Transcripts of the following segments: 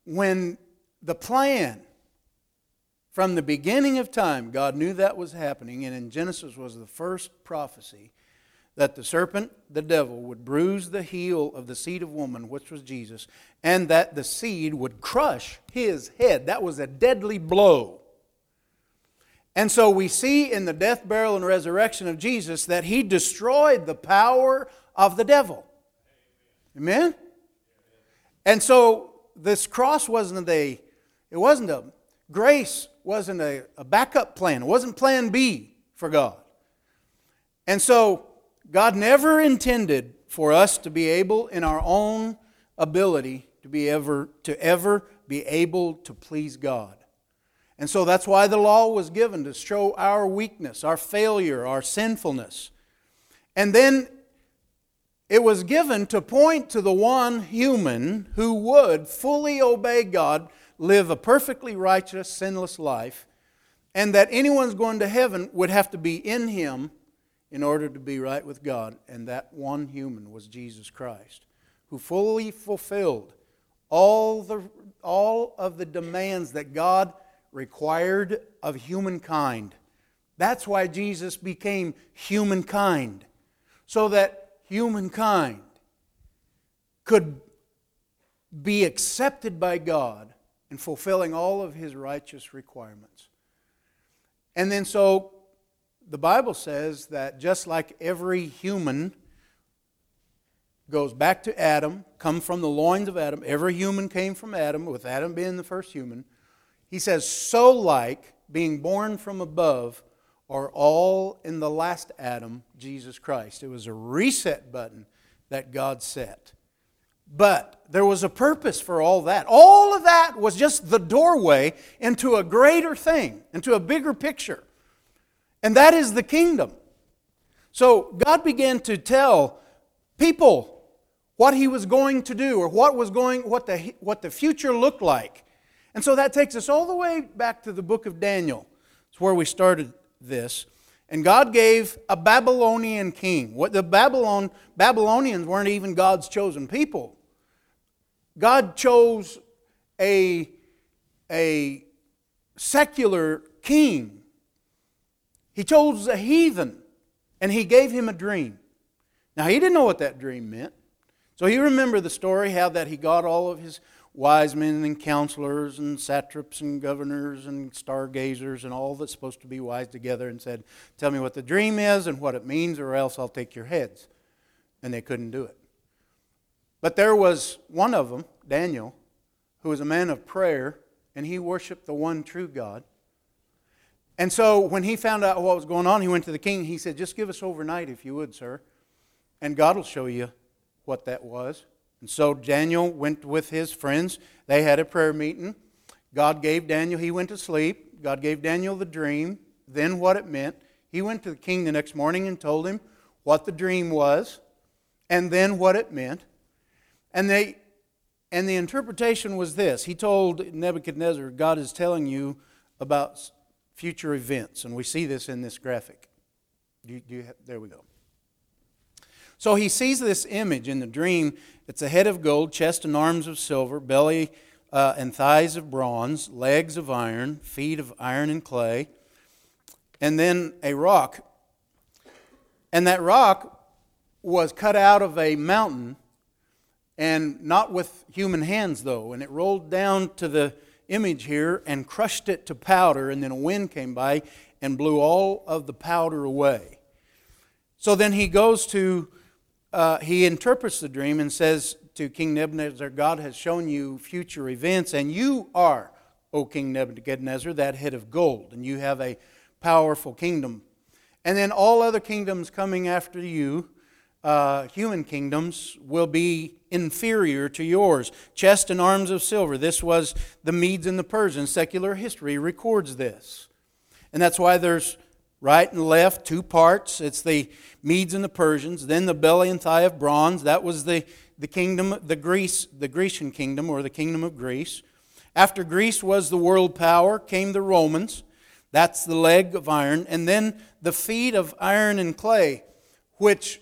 when the plan from the beginning of time, God knew that was happening, and in Genesis was the first prophecy that the serpent, the devil, would bruise the heel of the seed of woman, which was Jesus, and that the seed would crush his head. That was a deadly blow. And so we see in the death, burial, and resurrection of Jesus that He destroyed the power of the devil. Amen? And so this cross wasn't a grace wasn't a backup plan. It wasn't plan B for God. And so God never intended for us to be able, in our own ability, to ever be able to please God. And so that's why the law was given, to show our weakness, our failure, our sinfulness. And then it was given to point to the one human who would fully obey God, live a perfectly righteous, sinless life, and that anyone's going to heaven would have to be in Him in order to be right with God. And that one human was Jesus Christ, who fully fulfilled all of the demands that God required of humankind. That's why Jesus became humankind, so that humankind could be accepted by God in fulfilling all of His righteous requirements. And then so the Bible says that just like every human goes back to Adam, come from the loins of Adam, every human came from Adam, with Adam being the first human. He says, so like being born from above are all in the last Adam, Jesus Christ. It was a reset button that God set. But there was a purpose for all that. All of that was just the doorway into a greater thing, into a bigger picture. And that is the kingdom. So God began to tell people what He was going to do, or what the future looked like. And so that takes us all the way back to the book of Daniel. It's where we started this. And God gave a Babylonian king. The Babylonians weren't even God's chosen people. God chose a secular king. He chose a heathen, and He gave him a dream. Now, he didn't know what that dream meant. So you remember the story, how that he got all of his wise men and counselors and satraps and governors and stargazers and all that's supposed to be wise together and said, tell me what the dream is and what it means, or else I'll take your heads. And they couldn't do it. But there was one of them, Daniel, who was a man of prayer, and he worshiped the one true God. And so when he found out what was going on, he went to the king. He said, just give us overnight if you would, sir, and God will show you what that was. And so Daniel went with his friends. They had a prayer meeting. God gave Daniel, he went to sleep. God gave Daniel the dream, then what it meant. He went to the king the next morning and told him what the dream was, and then what it meant. And the interpretation was this. He told Nebuchadnezzar, God is telling you about future events. And we see this in this graphic. There we go. So he sees this image in the dream. It's a head of gold, chest and arms of silver, belly and thighs of bronze, legs of iron, feet of iron and clay, and then a rock. And that rock was cut out of a mountain, and not with human hands though. And it rolled down to the image here and crushed it to powder, and then a wind came by and blew all of the powder away. So then he goes to he interprets the dream and says to King Nebuchadnezzar, God has shown you future events, and you are, O King Nebuchadnezzar, that head of gold, and you have a powerful kingdom. And then all other kingdoms coming after you, human kingdoms, will be inferior to yours. Chest and arms of silver. This was the Medes and the Persians. Secular history records this. And that's why there's right and left, two parts. It's the Medes and the Persians. Then the belly and thigh of bronze. That was the kingdom, the Grecian kingdom, or the kingdom of Greece. After Greece was the world power, came the Romans. That's the leg of iron. And then the feet of iron and clay, which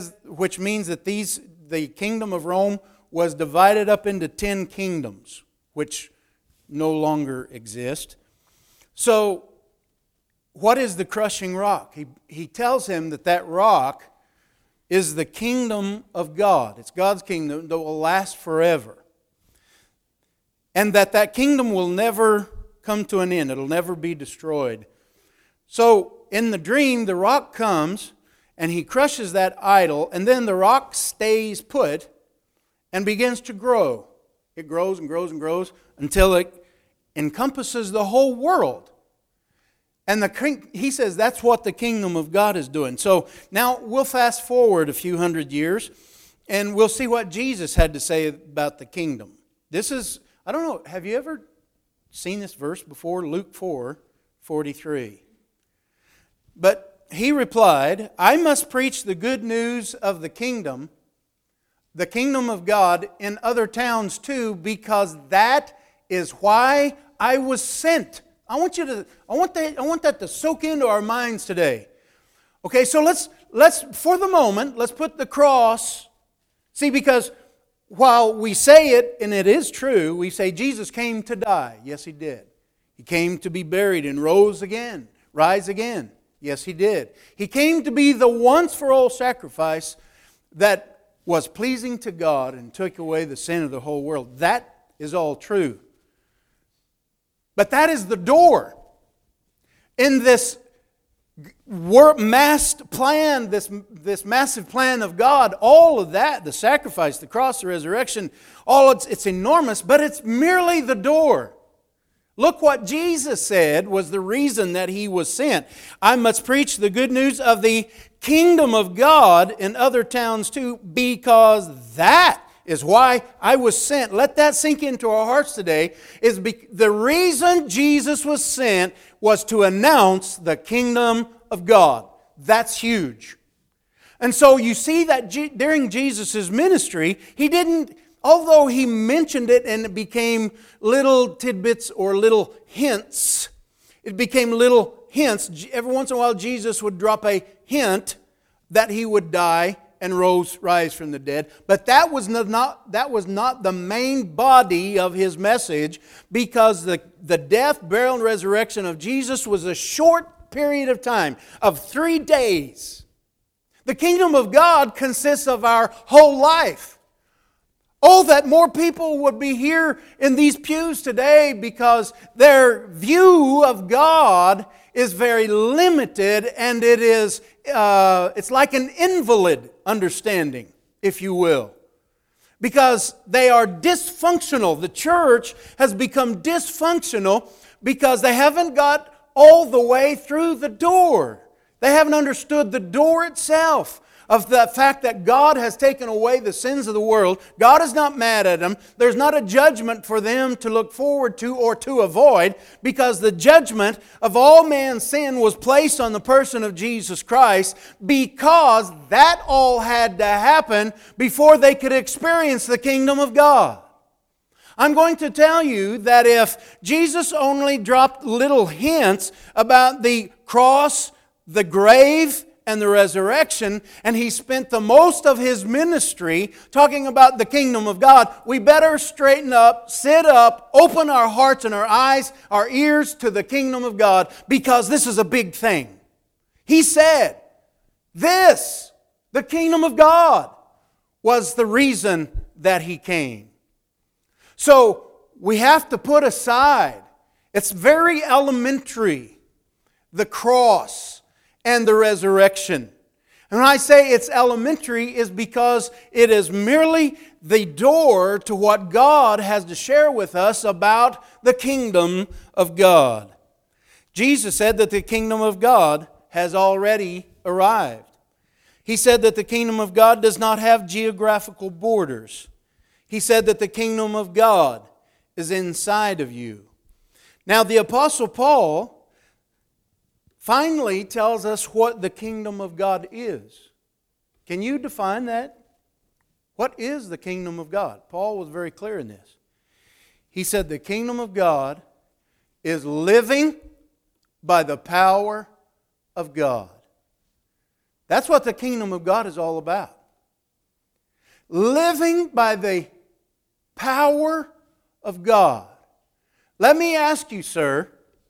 means that the kingdom of Rome was divided up into 10 kingdoms. which no longer exist. So, what is the crushing rock? He tells him that rock is the kingdom of God. It's God's kingdom that will last forever. And that kingdom will never come to an end. It'll never be destroyed. So, in the dream, the rock comes and he crushes that idol, and then the rock stays put and begins to grow. It grows and grows and grows until it encompasses the whole world. And he says that's what the kingdom of God is doing. So now we'll fast forward a few hundred years and we'll see what Jesus had to say about the kingdom. This is, I don't know, have you ever seen this verse before? Luke 4:43. But he replied, I must preach the good news of the kingdom of God in other towns too, because that is why I was sent. I want that to soak into our minds today. Okay, so let's for the moment, let's put the cross. See, because while we say it, and it is true, we say Jesus came to die. Yes, He did. He came to be buried and rise again. Yes, He did. He came to be the once-for-all sacrifice that was pleasing to God and took away the sin of the whole world. That is all true. But that is the door. In this massed plan, this massive plan of God, all of that, the sacrifice, the cross, the resurrection, it's enormous, but it's merely the door. Look what Jesus said was the reason that He was sent. I must preach the good news of the kingdom of God in other towns too, because that is why I was sent. Let that sink into our hearts today. The reason Jesus was sent was to announce the kingdom of God. That's huge. And so you see that during Jesus' ministry, He didn't, although He mentioned it and it became little tidbits or little hints, it became little hints. Every once in a while Jesus would drop a hint that He would die and rise from the dead. But that was not the main body of His message, because the death, burial, and resurrection of Jesus was a short period of time of 3 days. The kingdom of God consists of our whole life. Oh, that more people would be here in these pews today, because their view of God is very limited, and it's like an invalid understanding, if you will. Because they are dysfunctional. The church has become dysfunctional because they haven't got all the way through the door. They haven't understood the door itself, of the fact that God has taken away the sins of the world. God is not mad at them. There's not a judgment for them to look forward to or to avoid, because the judgment of all man's sin was placed on the person of Jesus Christ, because that all had to happen before they could experience the kingdom of God. I'm going to tell you that if Jesus only dropped little hints about the cross, the grave, and the resurrection, and He spent the most of His ministry talking about the kingdom of God, we better straighten up, sit up, open our hearts and our eyes, our ears to the kingdom of God, because this is a big thing. He said, the kingdom of God, was the reason that He came. So we have to put aside, it's very elementary, the cross and the resurrection. And when I say it's elementary, is because it is merely the door to what God has to share with us about the kingdom of God. Jesus said that the kingdom of God has already arrived. He said that the kingdom of God does not have geographical borders. He said that the kingdom of God is inside of you. Now, the Apostle Paul finally tells us what the kingdom of God is. Can you define that? What is the kingdom of God? Paul was very clear in this. He said the kingdom of God is living by the power of God. That's what the kingdom of God is all about. Living by the power of God. Let me ask you, sir,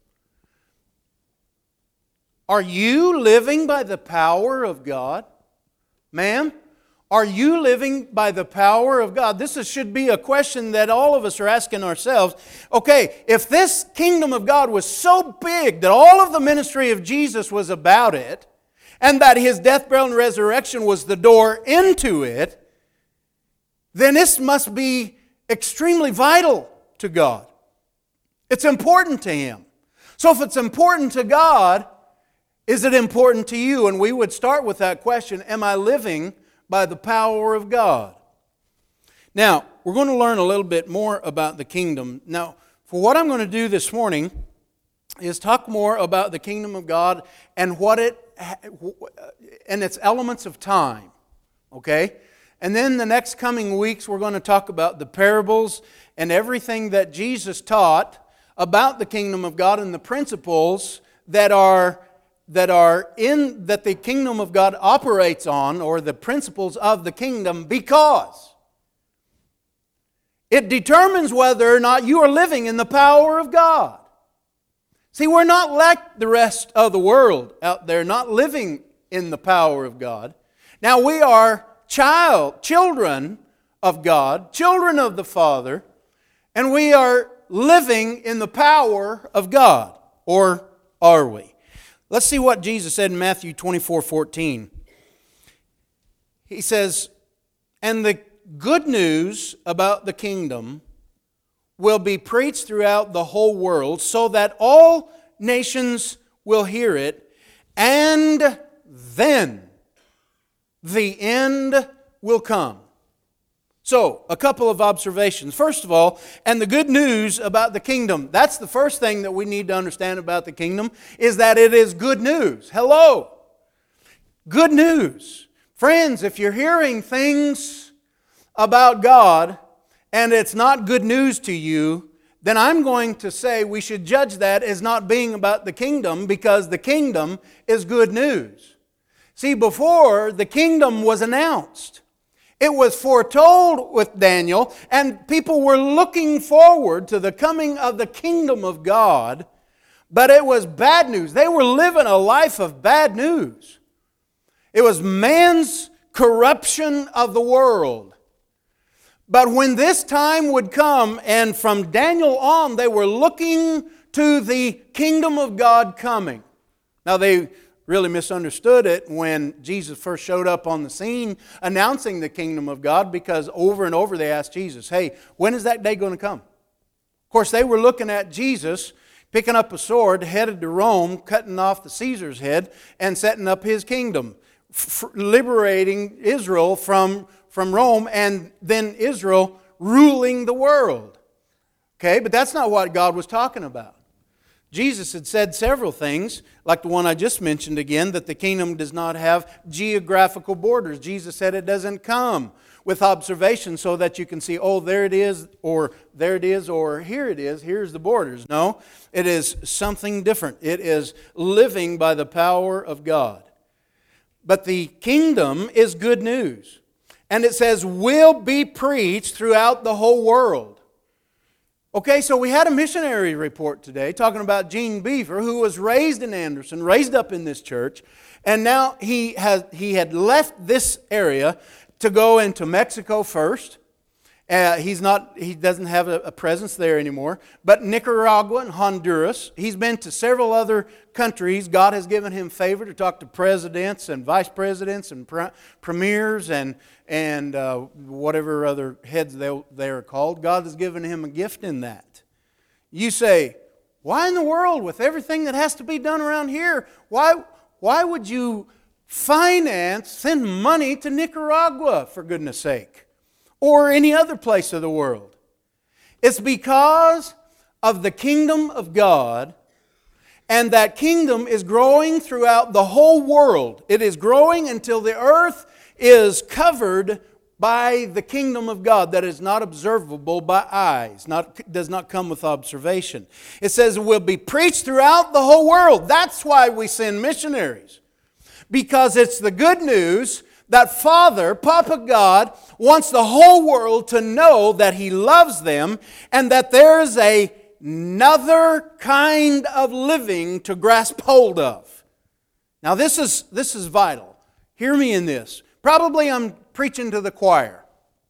are you living by the power of God? Ma'am, are you living by the power of God? Should be a question that all of us are asking ourselves. Okay, if this kingdom of God was so big that all of the ministry of Jesus was about it, and that His death, burial, and resurrection was the door into it, then this must be extremely vital to God. It's important to Him. So if it's important to God, is it important to you? And we would start with that question, am I living by the power of God? Now, we're going to learn a little bit more about the kingdom. Now, for what I'm going to do this morning is talk more about the kingdom of God and and its elements of time. Okay? And then the next coming weeks we're going to talk about the parables and everything that Jesus taught about the kingdom of God and the principles that the kingdom of God operates on, or the principles of the kingdom, because it determines whether or not you are living in the power of God. See, we're not like the rest of the world out there, not living in the power of God. Now, we are children of God, children of the Father, and we are living in the power of God. Or are we? Let's see what Jesus said in Matthew 24:14. He says, "And the good news about the kingdom will be preached throughout the whole world, so that all nations will hear it, and then the end will come." So, a couple of observations. First of all, and the good news about the kingdom. That's the first thing that we need to understand about the kingdom, is that it is good news. Hello! Good news. Friends, if you're hearing things about God and it's not good news to you, then I'm going to say we should judge that as not being about the kingdom, because the kingdom is good news. See, before the kingdom was announced, it was foretold with Daniel, and people were looking forward to the coming of the kingdom of God, but it was bad news. They were living a life of bad news. It was man's corruption of the world. But when this time would come, and from Daniel on, they were looking to the kingdom of God coming. Now, they really misunderstood it when Jesus first showed up on the scene announcing the kingdom of God, because over and over they asked Jesus, hey, when is that day going to come? Of course, they were looking at Jesus picking up a sword, headed to Rome, cutting off the Caesar's head, and setting up his kingdom, liberating Israel from Rome, and then Israel ruling the world. Okay, but that's not what God was talking about. Jesus had said several things, like the one I just mentioned again, that the kingdom does not have geographical borders. Jesus said it doesn't come with observation so that you can see, oh, there it is, or there it is, or here it is, here's the borders. No, it is something different. It is living by the power of God. But the kingdom is good news. And it says, will be preached throughout the whole world. Okay, so we had a missionary report today talking about Gene Beaver, who was raised in Anderson, raised up in this church, and now he had left this area to go into Mexico first. He doesn't have a presence there anymore. But Nicaragua and Honduras. He's been to several other countries. God has given him favor to talk to presidents and vice presidents and premiers and whatever other heads they are called. God has given him a gift in that. You say, why in the world, with everything that has to be done around here, why would you send money to Nicaragua, for goodness sake? Or any other place of the world? It's because of the kingdom of God, and that kingdom is growing throughout the whole world. It is growing until the earth is covered by the kingdom of God that is not observable by eyes, does not come with observation. It says it will be preached throughout the whole world. That's why we send missionaries. Because it's the good news that Father, Papa God, wants the whole world to know that He loves them and that there is a another kind of living to grasp hold of. Now this is vital. Hear me in this. Probably I'm preaching to the choir.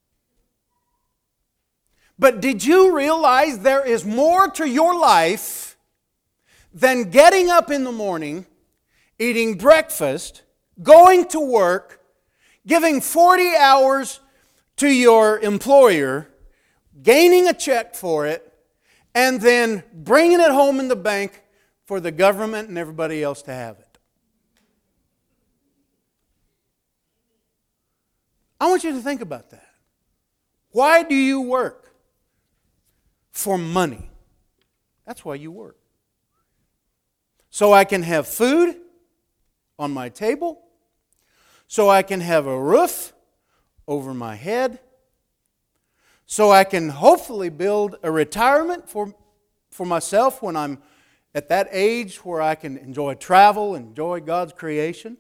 But did you realize there is more to your life than getting up in the morning, eating breakfast, going to work, giving 40 hours to your employer, gaining a check for it, and then bringing it home in the bank for the government and everybody else to have it? I want you to think about that. Why do you work? For money. That's why you work. So I can have food on my table, so I can have a roof over my head, so I can hopefully build a retirement for myself when I'm at that age where I can enjoy travel, enjoy God's creation.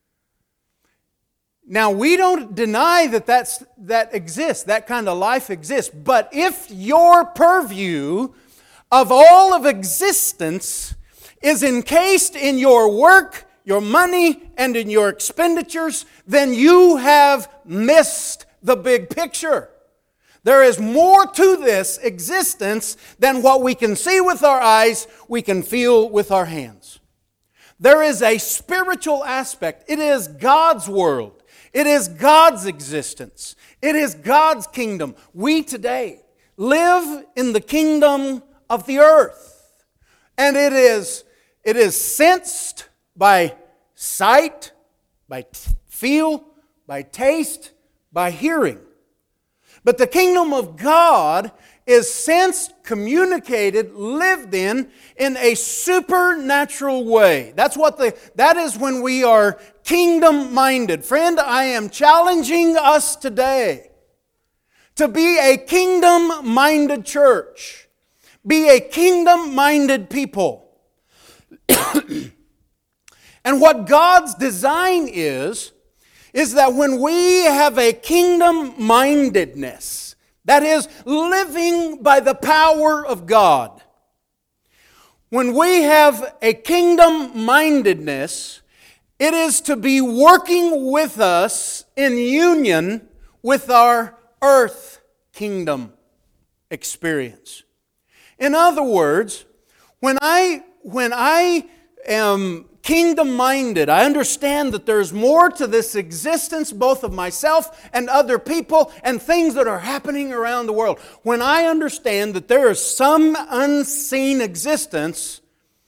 Now, we don't deny that exists, that kind of life exists. But if your purview of all of existence is encased in your work, your money, and in your expenditures, then you have missed the big picture. There is more to this existence than what we can see with our eyes, we can feel with our hands. There is a spiritual aspect. It is God's world. It is God's existence. It is God's kingdom. We today live in the kingdom of the earth. And it is sensed by sight, by feel, by taste, by hearing. But the kingdom of God is sensed, communicated, lived in a supernatural way. That is when we are kingdom-minded. Friend, I am challenging us today to be a kingdom-minded church. Be a kingdom-minded people. And what God's design is that when we have a kingdom-mindedness, that is, living by the power of God, when we have a kingdom-mindedness, it is to be working with us in union with our earth kingdom experience. In other words, when I am kingdom-minded, I understand that there's more to this existence, both of myself and other people and things that are happening around the world. When I understand that there is some unseen existence,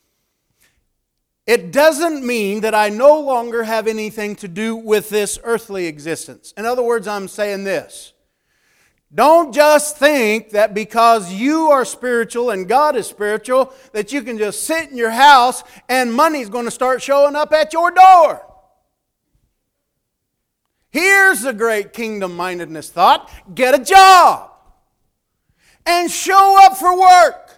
it doesn't mean that I no longer have anything to do with this earthly existence. In other words, I'm saying this. Don't just think that because you are spiritual and God is spiritual, that you can just sit in your house and money's going to start showing up at your door. Here's a great kingdom-mindedness thought. Get a job. And show up for work.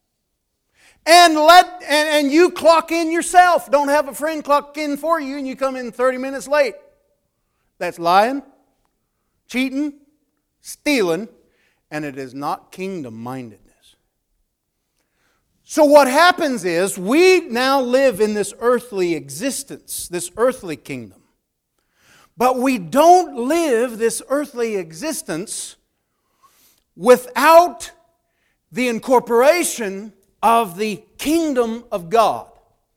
And you clock in yourself. Don't have a friend clock in for you and you come in 30 minutes late. That's lying, cheating, stealing, and it is not kingdom-mindedness. So what happens is we now live in this earthly existence, this earthly kingdom. But we don't live this earthly existence without the incorporation of the kingdom of God.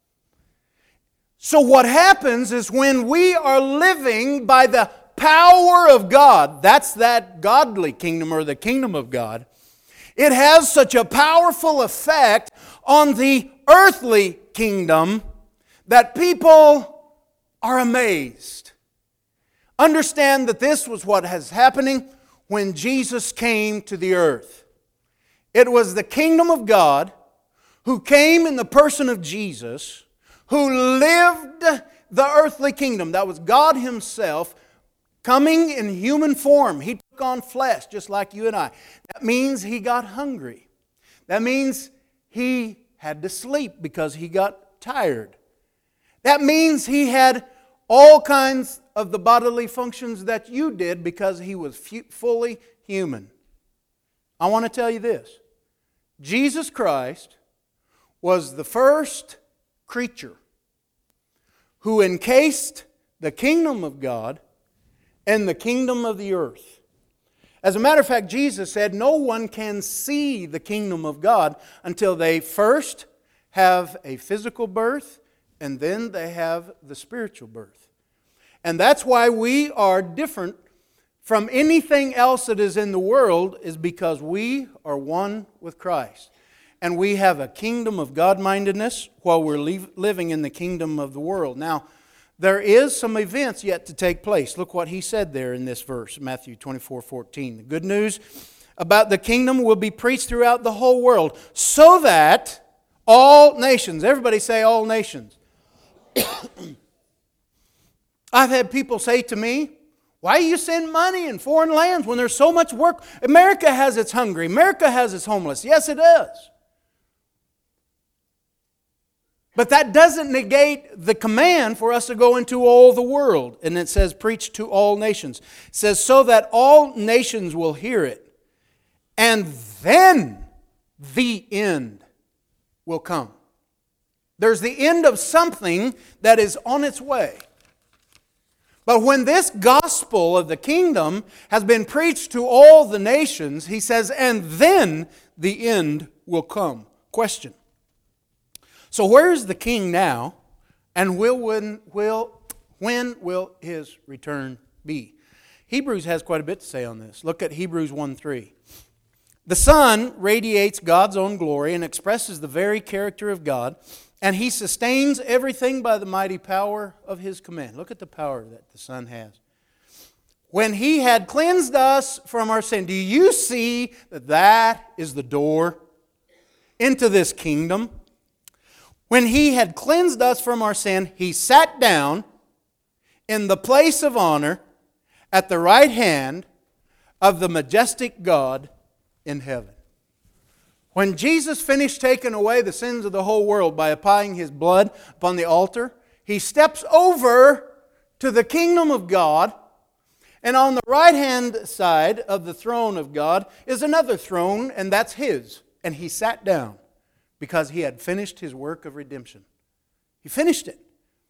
So what happens is when we are living by the power of God, that's that godly kingdom or the kingdom of God, it has such a powerful effect on the earthly kingdom that people are amazed. Understand that this was what was happening when Jesus came to the earth. It was the kingdom of God who came in the person of Jesus, who lived the earthly kingdom. That was God Himself coming in human form. He took on flesh just like you and I. That means He got hungry. That means He had to sleep because He got tired. That means He had all kinds of the bodily functions that you did because He was fully human. I want to tell you this. Jesus Christ was the first creature who encased the kingdom of God and the kingdom of the earth. As a matter of fact, Jesus said no one can see the kingdom of God until they first have a physical birth and then they have the spiritual birth. And that's why we are different from anything else that is in the world, is because we are one with Christ. And we have a kingdom of God-mindedness while we're living in the kingdom of the world. Now, there is some events yet to take place. Look what he said there in this verse, Matthew 24:14. The good news about the kingdom will be preached throughout the whole world, so that all nations, everybody say all nations. I've had people say to me, why do you send money in foreign lands when there's so much work? America has its hungry. America has its homeless. Yes, it does. But that doesn't negate the command for us to go into all the world. And it says, preach to all nations. It says, so that all nations will hear it. And then the end will come. There's the end of something that is on its way. But when this gospel of the kingdom has been preached to all the nations, he says, and then the end will come. Question. So where is the king now, and when will his return be? Hebrews has quite a bit to say on this. Look at Hebrews 1:3. The Son radiates God's own glory and expresses the very character of God, and He sustains everything by the mighty power of His command. Look at the power that the Son has. When He had cleansed us from our sin, do you see that that is the door into this kingdom? When He had cleansed us from our sin, He sat down in the place of honor at the right hand of the majestic God in heaven. When Jesus finished taking away the sins of the whole world by applying His blood upon the altar, He steps over to the kingdom of God, and on the right-hand side of the throne of God is another throne, and that's His. And He sat down because He had finished His work of redemption. He finished it.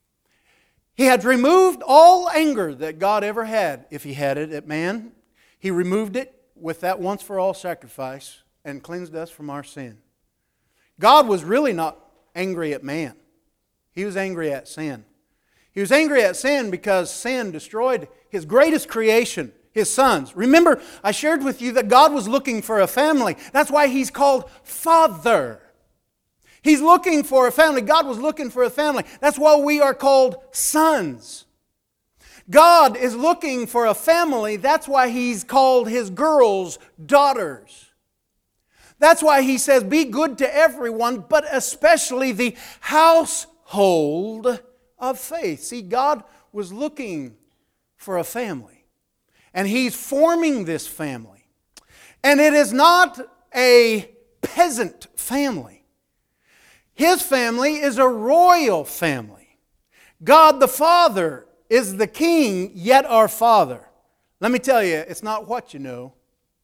He had removed all anger that God ever had, if He had it at man. He removed it with that once-for-all sacrifice and cleansed us from our sin. God was really not angry at man. He was angry at sin. He was angry at sin because sin destroyed His greatest creation, His sons. Remember, I shared with you that God was looking for a family. That's why He's called Father. He's looking for a family. God was looking for a family. That's why we are called sons. God is looking for a family. That's why He's called His girls daughters. That's why He says, be good to everyone, but especially the household of faith. See, God was looking for a family. And He's forming this family. And it is not a peasant family. His family is a royal family. God the Father is the King, yet our Father. Let me tell you, it's not what you know,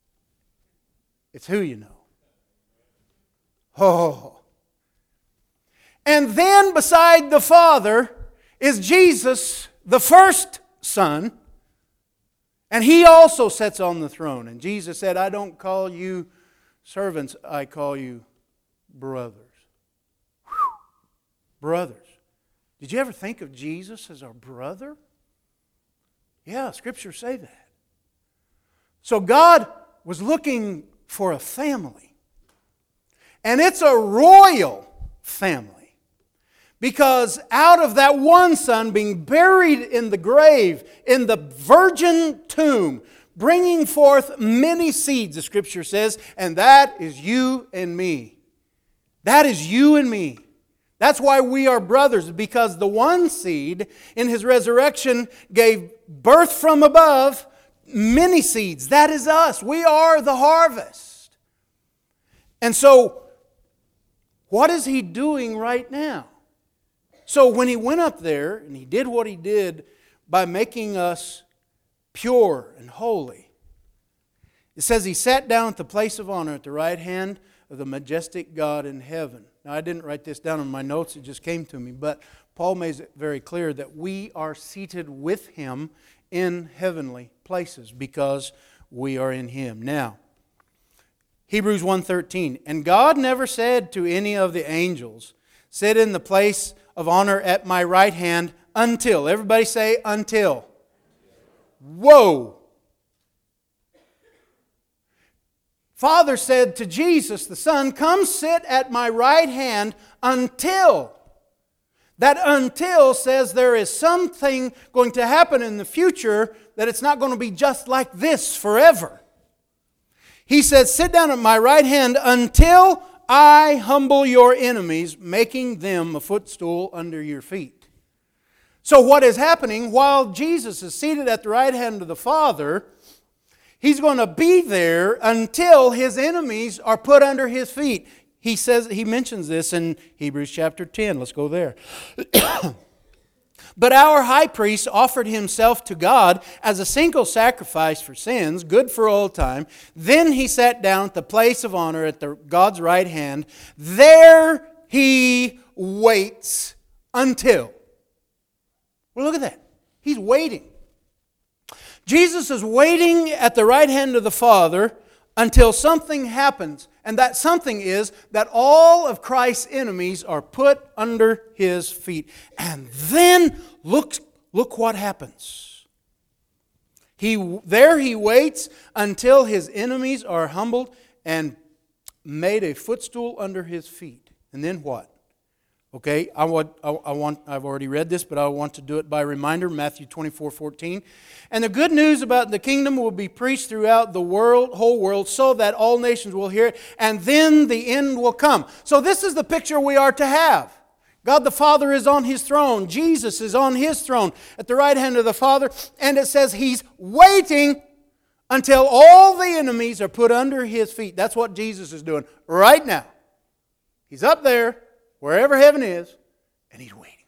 it's who you know. Oh. And then beside the Father is Jesus, the first Son, and He also sits on the throne. And Jesus said, I don't call you servants, I call you brothers. Brothers. Did you ever think of Jesus as our brother? Yeah, Scriptures say that. So God was looking for a family. And it's a royal family. Because out of that one son being buried in the grave, in the virgin tomb, bringing forth many seeds, the Scripture says, and that is you and me. That is you and me. That's why we are brothers, because the one seed in His resurrection gave birth from above many seeds. That is us. We are the harvest. And so, what is He doing right now? So when He went up there and He did what He did by making us pure and holy, It says He sat down at the place of honor at the right hand of the majestic God in heaven. Now, I didn't write this down in my notes, it just came to me, but Paul makes it very clear that we are seated with Him in heavenly places because we are in Him. Now, Hebrews 1:13, and God never said to any of the angels, sit in the place of honor at my right hand until. Everybody say until. Whoa! Father said to Jesus, the Son, come sit at my right hand until. That until says there is something going to happen in the future, that it's not going to be just like this forever. He said, sit down at my right hand until I humble your enemies, making them a footstool under your feet. So what is happening while Jesus is seated at the right hand of the Father, He's going to be there until His enemies are put under His feet. He mentions this in Hebrews chapter 10. Let's go there. But our high priest offered himself to God as a single sacrifice for sins, good for all time. Then He sat down at the place of honor at God's right hand. There He waits until. Well, look at that. He's waiting. Jesus is waiting at the right hand of the Father until something happens. And that something is that all of Christ's enemies are put under His feet. And then look what happens. There He waits until His enemies are humbled and made a footstool under His feet. And then what? Okay, I've already read this, but I want to do it by reminder. Matthew 24:14. And the good news about the kingdom will be preached throughout the whole world, so that all nations will hear it, and then the end will come. So this is the picture we are to have. God the Father is on His throne. Jesus is on His throne at the right hand of the Father. And it says He's waiting until all the enemies are put under His feet. That's what Jesus is doing right now. He's up there, wherever heaven is, and He's waiting.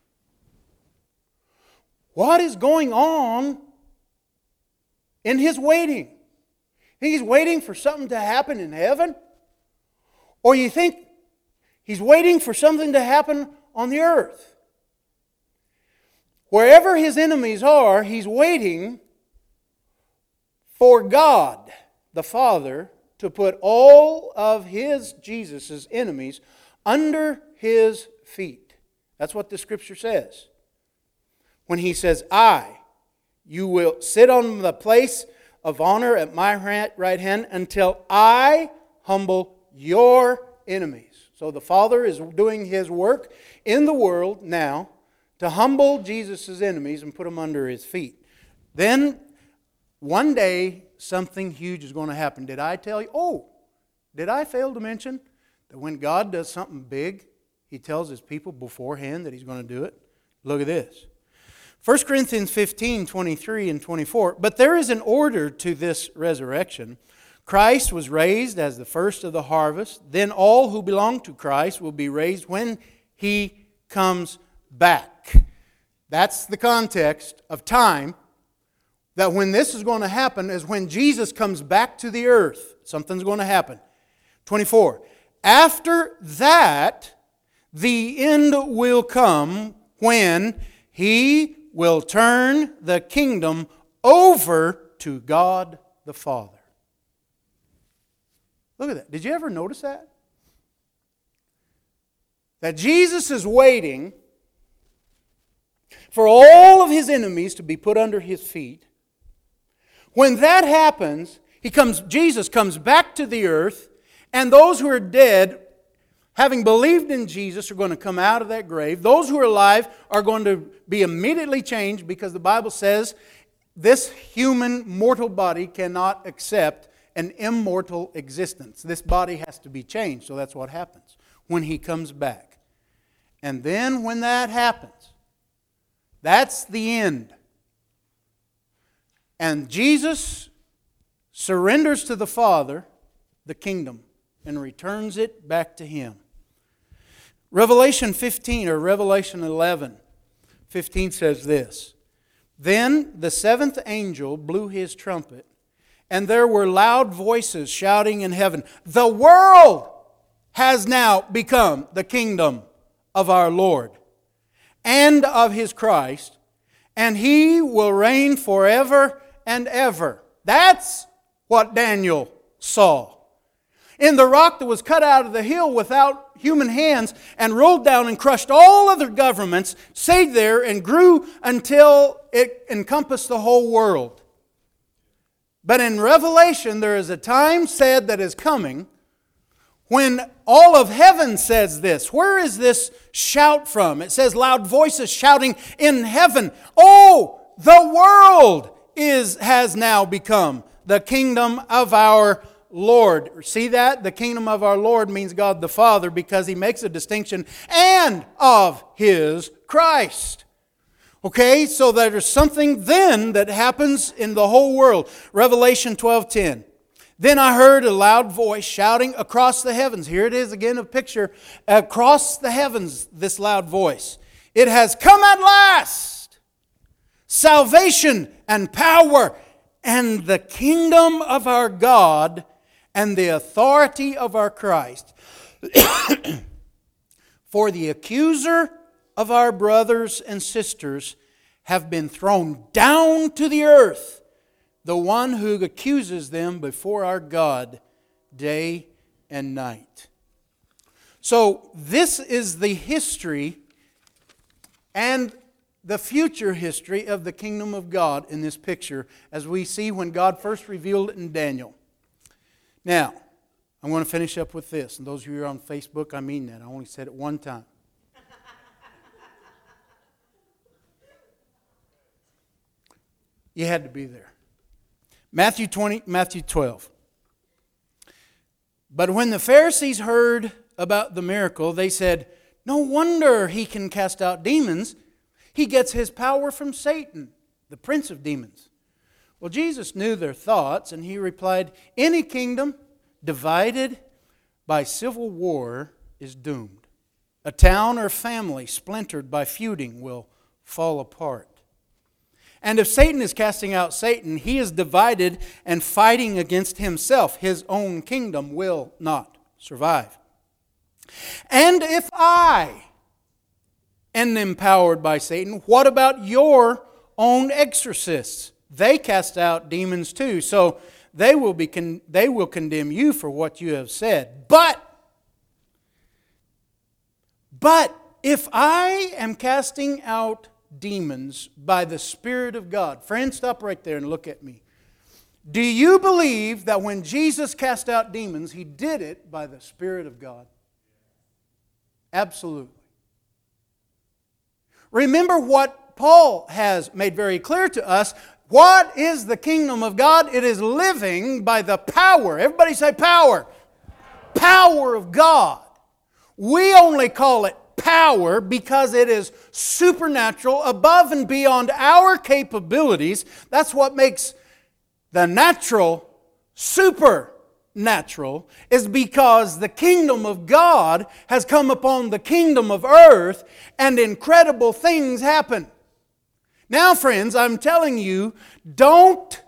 What is going on in His waiting? Think He's waiting for something to happen in heaven? Or you think He's waiting for something to happen on the earth? Wherever His enemies are, He's waiting for God, the Father, to put all of Jesus' enemies under His feet. That's what the Scripture says. When He says, you will sit on the place of honor at my right hand until I humble your enemies. So the Father is doing His work in the world now to humble Jesus' enemies and put them under His feet. Then one day something huge is going to happen. Did I tell you? Did I fail to mention that when God does something big, He tells His people beforehand that He's going to do it? Look at this. 1 Corinthians 15:23 and 24. But there is an order to this resurrection. Christ was raised as the first of the harvest. Then all who belong to Christ will be raised when He comes back. That's the context of time. That when this is going to happen is when Jesus comes back to the earth. Something's going to happen. 24. After that, the end will come when He will turn the kingdom over to God the Father. Look at that. Did you ever notice that? That Jesus is waiting for all of His enemies to be put under His feet. When that happens, Jesus comes back to the earth, and those who are dead, having believed in Jesus, are going to come out of that grave. Those who are alive are going to be immediately changed, because the Bible says this human mortal body cannot accept an immortal existence. This body has to be changed. So that's what happens when He comes back. And then when that happens, that's the end. And Jesus surrenders to the Father the kingdom and returns it back to Him. Revelation 15 or Revelation 11:15 says this. Then the seventh angel blew his trumpet, and there were loud voices shouting in heaven, "The world has now become the kingdom of our Lord and of His Christ, and He will reign forever and ever." That's what Daniel saw. In the rock that was cut out of the hill without human hands and rolled down and crushed all other governments, stayed there and grew until it encompassed the whole world. But in Revelation, there is a time said that is coming when all of heaven says this. Where is this shout from? It says loud voices shouting in heaven, "Oh, the world has now become the kingdom of our Lord." See that? The kingdom of our Lord means God the Father, because He makes a distinction, "and of His Christ." Okay, so there's something then that happens in the whole world. Revelation 12:10. "Then I heard a loud voice shouting across the heavens." Here it is again, a picture. Across the heavens, this loud voice. "It has come at last! Salvation and power and the kingdom of our God and the authority of our Christ. For the accuser of our brothers and sisters have been thrown down to the earth, the one who accuses them before our God day and night." So this is the history and the future history of the kingdom of God in this picture, as we see when God first revealed it in Daniel. Now, I'm going to finish up with this. And those of you who are on Facebook, I mean that. I only said it one time. You had to be there. Matthew 12. "But when the Pharisees heard about the miracle, they said, 'No wonder he can cast out demons. He gets his power from Satan, the prince of demons.' Well, Jesus knew their thoughts, and He replied, 'Any kingdom divided by civil war is doomed. A town or family splintered by feuding will fall apart. And if Satan is casting out Satan, he is divided and fighting against himself. His own kingdom will not survive. And if I am empowered by Satan, what about your own exorcists? They cast out demons too, so they will condemn you for what you have said. But if I am casting out demons by the Spirit of God," friends, stop right there and look at me. Do you believe that when Jesus cast out demons, He did it by the Spirit of God? Absolutely. Remember what Paul has made very clear to us. What is the kingdom of God? It is living by the power. Everybody say power. Power of God. We only call it power because it is supernatural, above and beyond our capabilities. That's what makes the natural supernatural, is because the kingdom of God has come upon the kingdom of earth and incredible things happen. Now, friends, I'm telling you, don't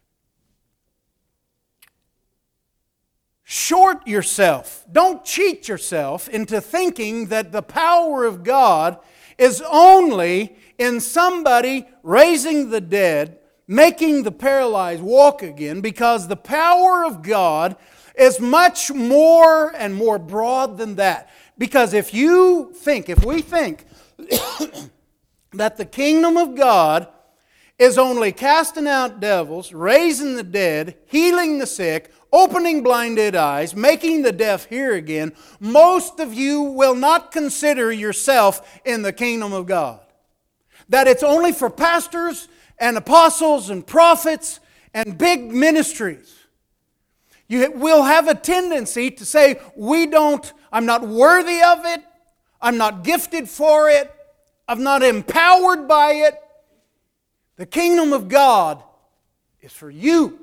short yourself. Don't cheat yourself into thinking that the power of God is only in somebody raising the dead, making the paralyzed walk again, because the power of God is much more and more broad than that. Because if we think that the kingdom of God is only casting out devils, raising the dead, healing the sick, opening blinded eyes, making the deaf hear again, most of you will not consider yourself in the kingdom of God. That it's only for pastors and apostles and prophets and big ministries. You will have a tendency to say, I'm not worthy of it, I'm not gifted for it, I'm not empowered by it. The kingdom of God is for you.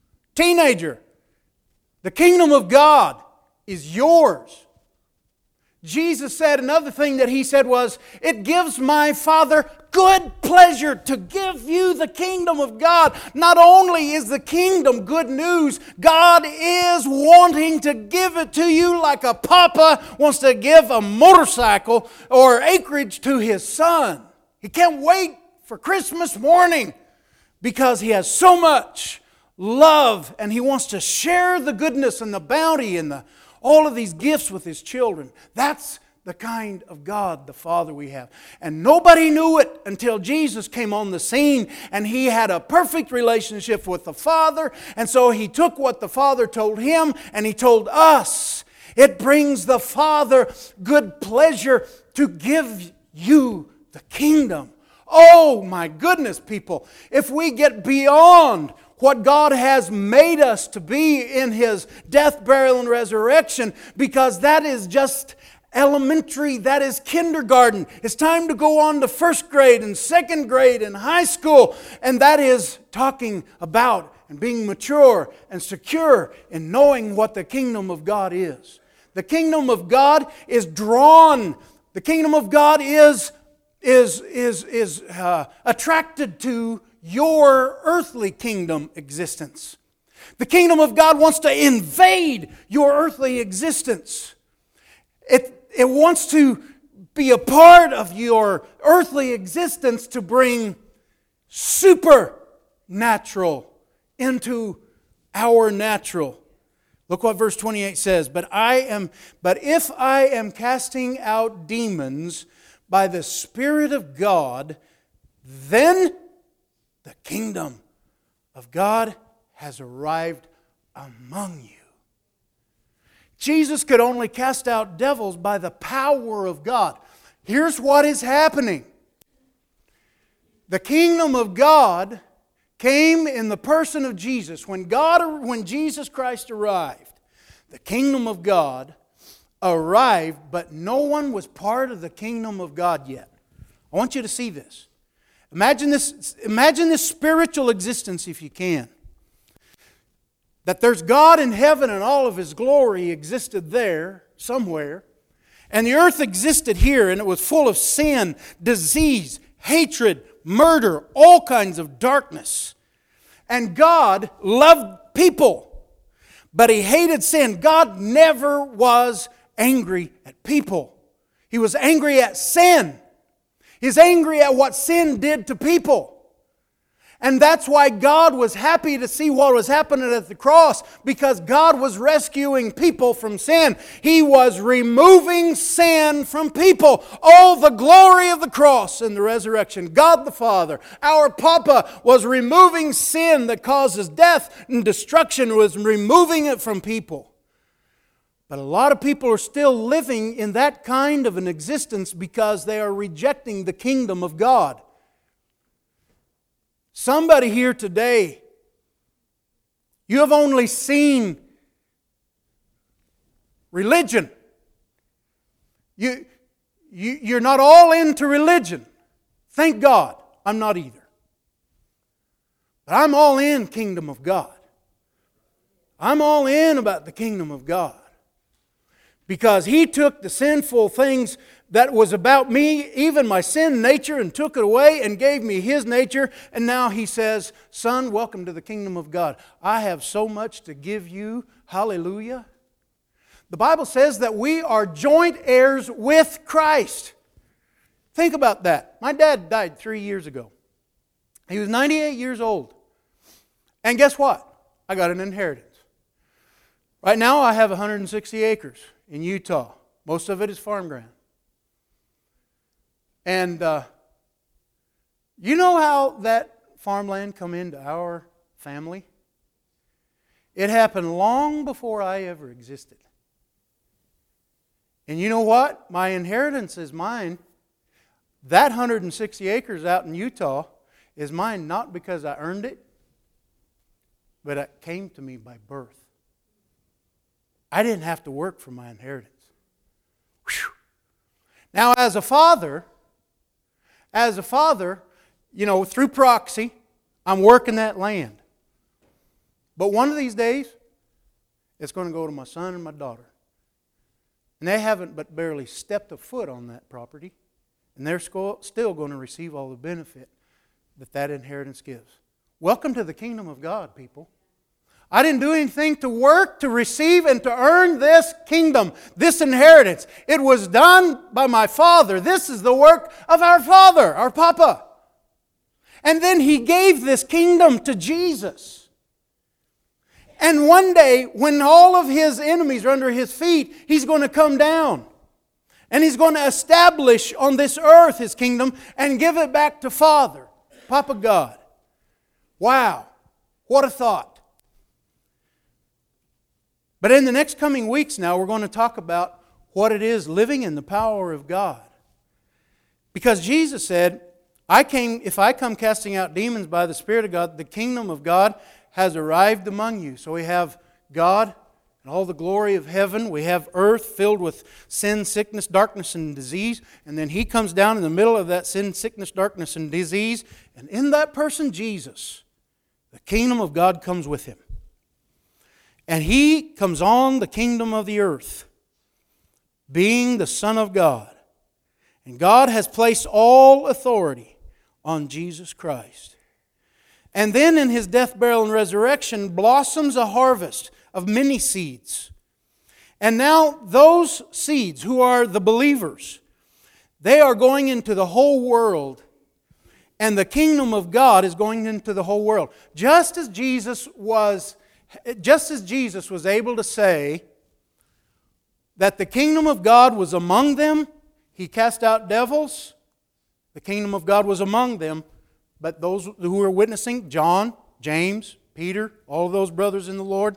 Teenager, the kingdom of God is yours. Jesus said, another thing that He said was, it gives my Father good pleasure to give you the kingdom of God. Not only is the kingdom good news, God is wanting to give it to you like a papa wants to give a motorcycle or acreage to his son. He can't wait for Christmas morning because He has so much love and He wants to share the goodness and the bounty and all of these gifts with His children. That's the kind of God the Father we have. And nobody knew it until Jesus came on the scene, and He had a perfect relationship with the Father. And so He took what the Father told Him and He told us. It brings the Father good pleasure to give you the kingdom. Oh my goodness, people. If we get beyond what God has made us to be in His death, burial, and resurrection, because that is just elementary, that is kindergarten. It's time to go on to first grade and second grade and high school, and that is talking about and being mature and secure in knowing what the kingdom of God is. The kingdom of God is drawn. The kingdom of God is attracted to your earthly kingdom existence. The kingdom of God wants to invade your earthly existence. It wants to be a part of your earthly existence to bring supernatural into our natural. Look what verse 28 says. But if I am casting out demons by the Spirit of God, then the kingdom of God has arrived among you. Jesus could only cast out devils by the power of God. Here's what is happening. The kingdom of God came in the person of Jesus. When Jesus Christ arrived, the kingdom of God arrived, but no one was part of the kingdom of God yet. I want you to see this. Imagine this spiritual existence if you can. That there's God in heaven and all of His glory existed there somewhere. And the earth existed here and it was full of sin, disease, hatred, murder, all kinds of darkness. And God loved people, but He hated sin. God never was angry at people. He was angry at sin. He's angry at what sin did to people. And that's why God was happy to see what was happening at the cross, because God was rescuing people from sin. He was removing sin from people. Oh, the glory of the cross and the resurrection. God the Father, our Papa, was removing sin that causes death and destruction, was removing it from people. But a lot of people are still living in that kind of an existence because they are rejecting the kingdom of God. Somebody here today, you have only seen religion. You're not all into religion. Thank God, I'm not either. But I'm all in kingdom of God. I'm all in about the kingdom of God. Because He took the sinful things that was about me, even my sin nature, and took it away and gave me His nature. And now He says, son, welcome to the kingdom of God. I have so much to give you. Hallelujah. The Bible says that we are joint heirs with Christ. Think about that. My dad died 3 years ago. He was 98 years old. And guess what? I got an inheritance. Right now I have 160 acres in Utah. Most of it is farm ground. And you know how that farmland come into our family? It happened long before I ever existed. And you know what? My inheritance is mine. That 160 acres out in Utah is mine not because I earned it, but it came to me by birth. I didn't have to work for my inheritance. Whew. Now, as a father, through proxy, I'm working that land. But one of these days, it's going to go to my son and my daughter. And they haven't but barely stepped a foot on that property. And they're still going to receive all the benefit that inheritance gives. Welcome to the kingdom of God, people. I didn't do anything to work, to receive, and to earn this kingdom, this inheritance. It was done by my Father. This is the work of our Father, our Papa. And then He gave this kingdom to Jesus. And one day, when all of His enemies are under His feet, He's going to come down. And He's going to establish on this earth His kingdom and give it back to Father, Papa God. Wow, what a thought. But in the next coming weeks now, we're going to talk about what it is living in the power of God. Because Jesus said, if I come casting out demons by the Spirit of God, the kingdom of God has arrived among you. So we have God and all the glory of heaven. We have earth filled with sin, sickness, darkness, and disease. And then He comes down in the middle of that sin, sickness, darkness, and disease. And in that person, Jesus, the kingdom of God comes with Him. And He comes on the kingdom of the earth, being the Son of God. And God has placed all authority on Jesus Christ. And then in His death, burial, and resurrection blossoms a harvest of many seeds. And now those seeds, who are the believers, they are going into the whole world. And the kingdom of God is going into the whole world. Just as Jesus was able to say that the kingdom of God was among them, He cast out devils, the kingdom of God was among them, but those who were witnessing, John, James, Peter, all of those brothers in the Lord,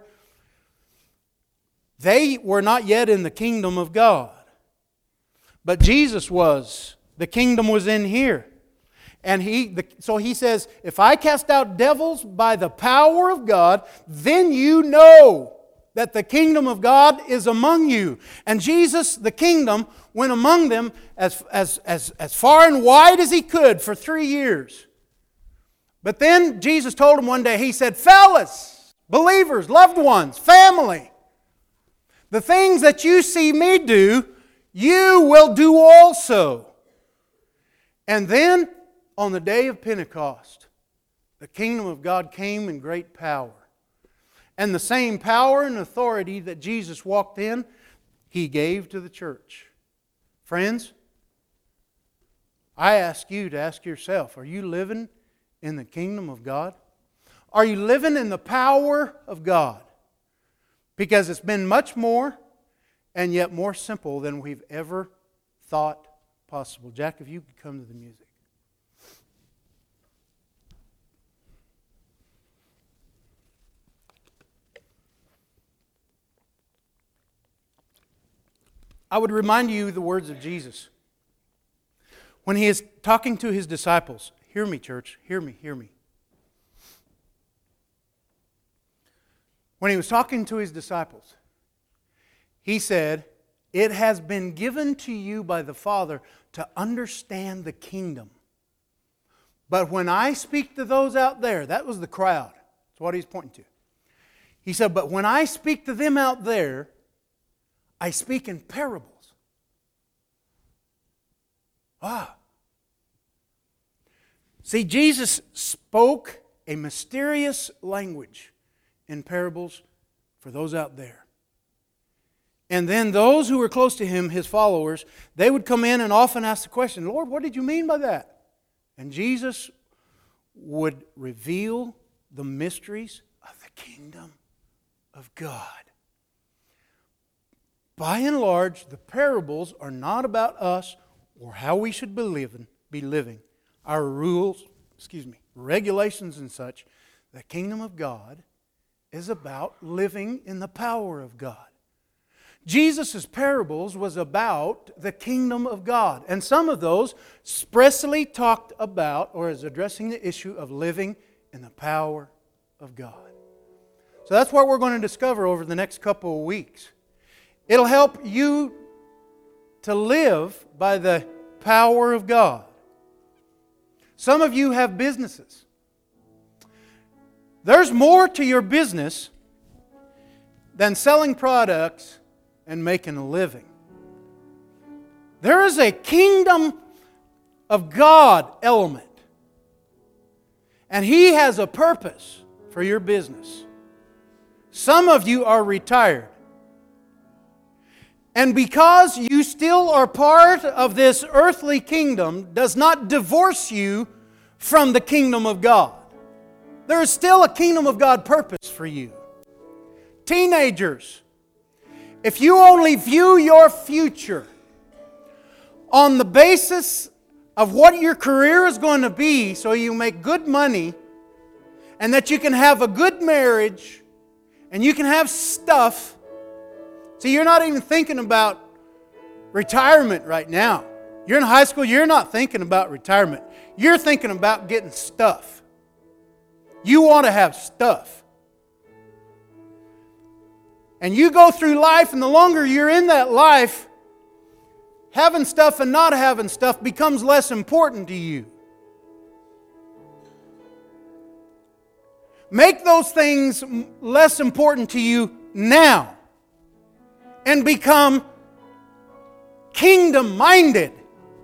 they were not yet in the kingdom of God. But Jesus was. The kingdom was in here. And so He says, if I cast out devils by the power of God, then you know that the kingdom of God is among you. And Jesus, the kingdom, went among them as far and wide as He could for 3 years. But then Jesus told them one day, He said, fellas, believers, loved ones, family, the things that you see me do, you will do also. And then, on the day of Pentecost, the kingdom of God came in great power. And the same power and authority that Jesus walked in, He gave to the church. Friends, I ask you to ask yourself, are you living in the kingdom of God? Are you living in the power of God? Because it's been much more and yet more simple than we've ever thought possible. Jack, if you could come to the music. I would remind you the words of Jesus. When He is talking to His disciples, hear me, church, hear me, hear me. When He was talking to His disciples, He said, it has been given to you by the Father to understand the kingdom. But when I speak to those out there, that was the crowd. That's what He's pointing to. He said, but when I speak to them out there, I speak in parables. See, Jesus spoke a mysterious language in parables for those out there. And then those who were close to Him, His followers, they would come in and often ask the question, Lord, what did you mean by that? And Jesus would reveal the mysteries of the kingdom of God. By and large, the parables are not about us or how we should be living. Our rules, regulations and such. The kingdom of God is about living in the power of God. Jesus' parables was about the kingdom of God. And some of those expressly talked about or is addressing the issue of living in the power of God. So that's what we're going to discover over the next couple of weeks. It'll help you to live by the power of God. Some of you have businesses. There's more to your business than selling products and making a living. There is a kingdom of God element. And He has a purpose for your business. Some of you are retired. And because you still are part of this earthly kingdom does not divorce you from the kingdom of God. There is still a kingdom of God purpose for you. Teenagers, if you only view your future on the basis of what your career is going to be so you make good money and that you can have a good marriage and you can have stuff. See, you're not even thinking about retirement right now. You're in high school, you're not thinking about retirement. You're thinking about getting stuff. You want to have stuff. And you go through life, and the longer you're in that life, having stuff and not having stuff becomes less important to you. Make those things less important to you now and become kingdom-minded.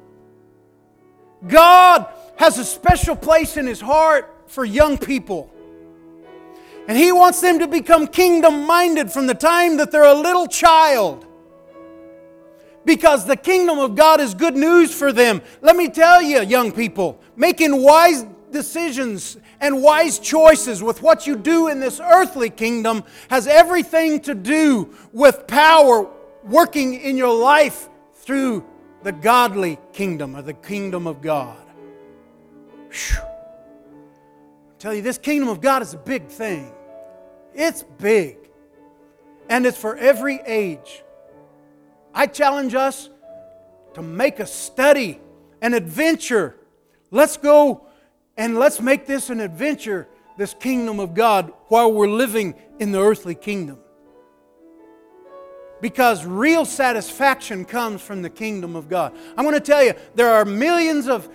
God has a special place in His heart for young people. And He wants them to become kingdom-minded from the time that they're a little child. Because the kingdom of God is good news for them. Let me tell you, young people, making wise decisions and wise choices with what you do in this earthly kingdom has everything to do with power working in your life through the godly kingdom or the kingdom of God. Whew. I tell you, this kingdom of God is a big thing. It's big. And it's for every age. I challenge us to make a study, an adventure. Let's go and let's make this an adventure, this kingdom of God, while we're living in the earthly kingdom. Because real satisfaction comes from the kingdom of God. I'm going to tell you, there are millions of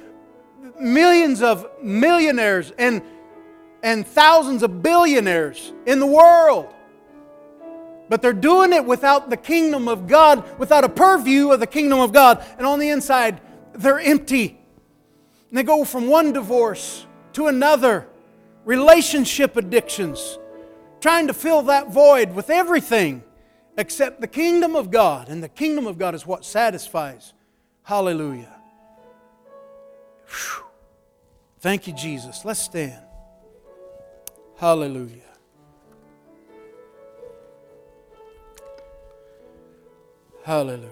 millionaires and thousands of billionaires in the world. But they're doing it without the kingdom of God, without a purview of the kingdom of God. And on the inside, they're empty. And they go from one divorce to another. Relationship addictions. Trying to fill that void with everything except the kingdom of God. And the kingdom of God is what satisfies. Hallelujah. Whew. Thank you, Jesus. Let's stand. Hallelujah. Hallelujah.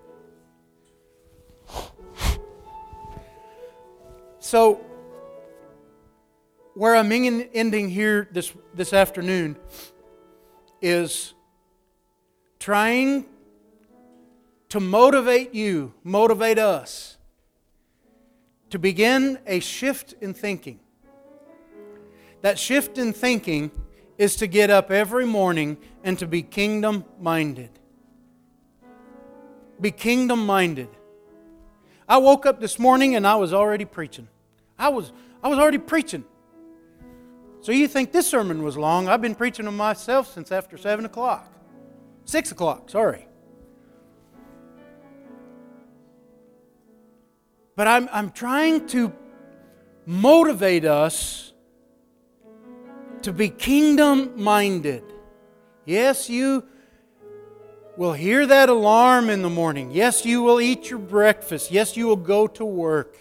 So, where I'm ending here this afternoon is trying to motivate us to begin a shift in thinking. That shift in thinking is to get up every morning and to be kingdom-minded. Be kingdom-minded. I woke up this morning and I was already preaching. I was already preaching. So you think this sermon was long? I've been preaching to myself since after 7 o'clock. 6 o'clock, sorry. But I'm trying to motivate us to be kingdom-minded. Yes, you will hear that alarm in the morning. Yes, you will eat your breakfast. Yes, you will go to work.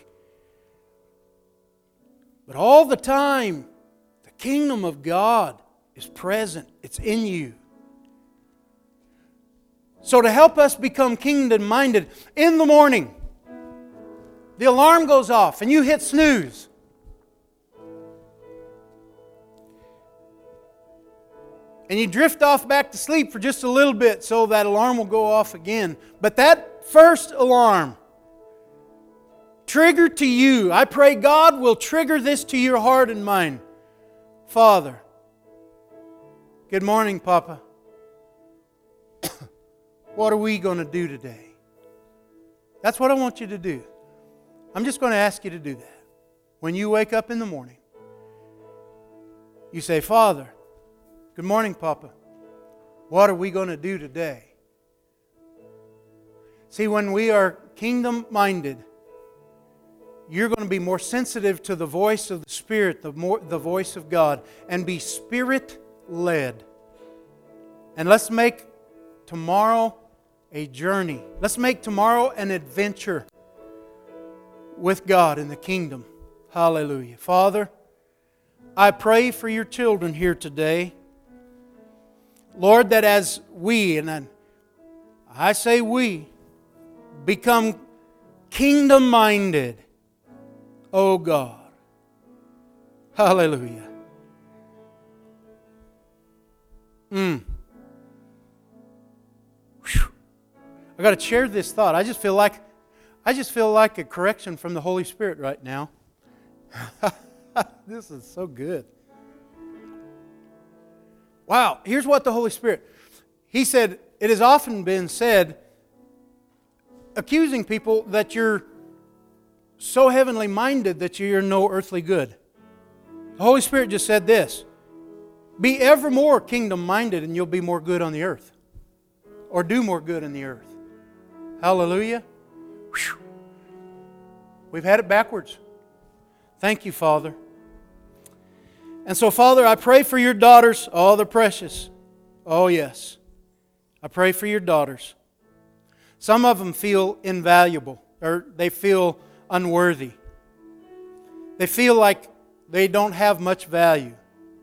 But all the time, the kingdom of God is present. It's in you. So to help us become kingdom-minded, in the morning, the alarm goes off and you hit snooze. And you drift off back to sleep for just a little bit so that alarm will go off again. But that first alarm triggered to you, I pray God will trigger this to your heart and mind. Father, good morning, Papa. What are we going to do today? That's what I want you to do. I'm just going to ask you to do that. When you wake up in the morning, you say, Father, good morning, Papa. What are we going to do today? See, when we are kingdom-minded, you're going to be more sensitive to the voice of the Spirit, the voice of God, and be Spirit-led. And let's make tomorrow a journey. Let's make tomorrow an adventure with God in the kingdom. Hallelujah. Father, I pray for your children here today. Lord, that as we, and I say we, become kingdom-minded, oh God. Hallelujah. I got to share this thought. I just feel like a correction from the Holy Spirit right now. This is so good. Wow, here's what the Holy Spirit, He said, it has often been said, accusing people that you're so heavenly minded that you're no earthly good. The Holy Spirit just said this, be ever more kingdom minded and you'll be more good on the earth. Or do more good in the earth. Hallelujah. Whew. We've had it backwards. Thank you, Father. And so, Father, I pray for your daughters. Oh, they're precious. Oh, yes. I pray for your daughters. Some of them feel invaluable, or they feel unworthy. They feel like they don't have much value.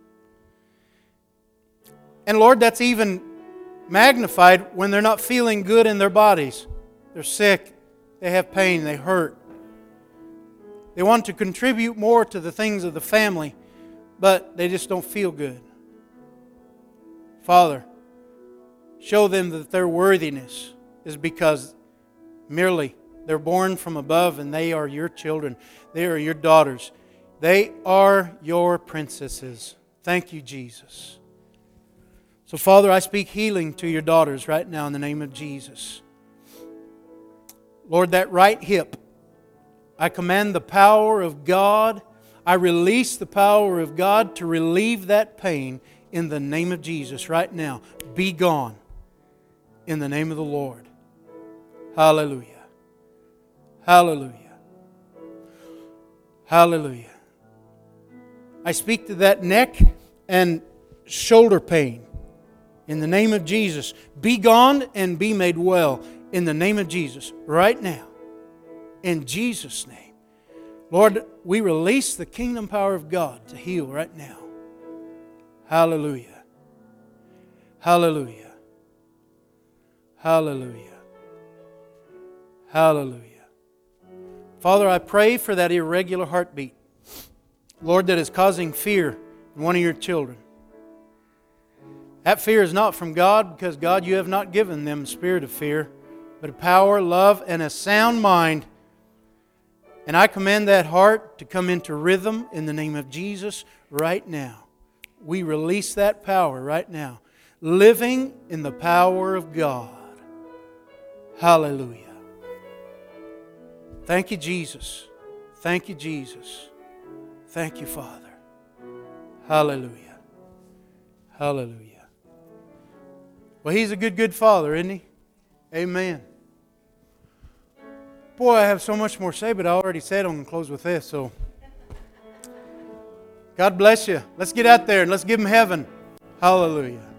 And Lord, that's even magnified when they're not feeling good in their bodies. They're sick, they have pain, they hurt. They want to contribute more to the things of the family, but they just don't feel good. Father, show them that their worthiness is because merely they're born from above and they are your children. They are your daughters. They are your princesses. Thank you, Jesus. So, Father, I speak healing to your daughters right now in the name of Jesus. Lord, that right hip, I command the power of God. I release the power of God to relieve that pain in the name of Jesus right now. Be gone in the name of the Lord. Hallelujah. Hallelujah. Hallelujah. I speak to that neck and shoulder pain. In the name of Jesus, be gone and be made well. In the name of Jesus, right now. In Jesus' name. Lord, we release the kingdom power of God to heal right now. Hallelujah. Hallelujah. Hallelujah. Hallelujah. Father, I pray for that irregular heartbeat. Lord, that is causing fear in one of your children. That fear is not from God, because God, you have not given them a spirit of fear, but a power, love, and a sound mind. And I command that heart to come into rhythm in the name of Jesus right now. We release that power right now. Living in the power of God. Hallelujah. Thank you, Jesus. Thank you, Jesus. Thank you, Father. Hallelujah. Hallelujah. Well, He's a good Father, isn't He? Amen. Boy, I have so much more to say, but I already said I'm going to close with this. So, God bless you. Let's get out there and let's give Him heaven. Hallelujah.